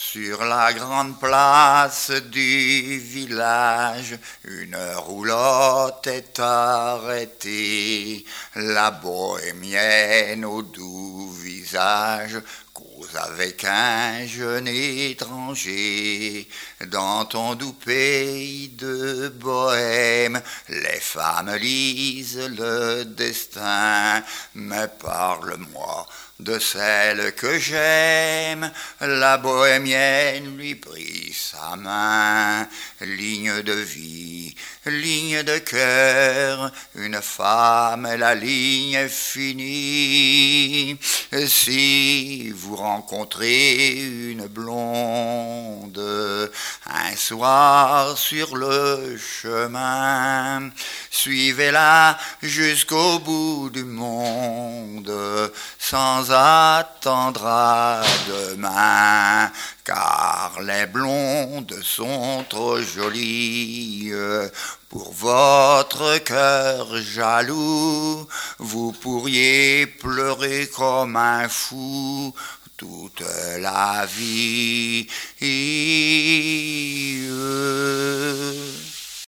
Sur la grande place du village, une roulotte est arrêtée. La bohémienne au doux visage cause avec un jeune étranger. Dans ton doux pays de Bohème, les femmes lisent le destin. Mais parle-moi de celle que j'aime. La bohémienne lui prit sa main. Ligne de vie, ligne de cœur, une femme, la ligne est finie. Si vous rencontrez une blonde un soir sur le chemin, suivez-la jusqu'au bout du monde sans attendre à demain, car les blondes sont trop jolies pour votre cœur jaloux. Vous pourriez pleurer comme un fou toute la vie.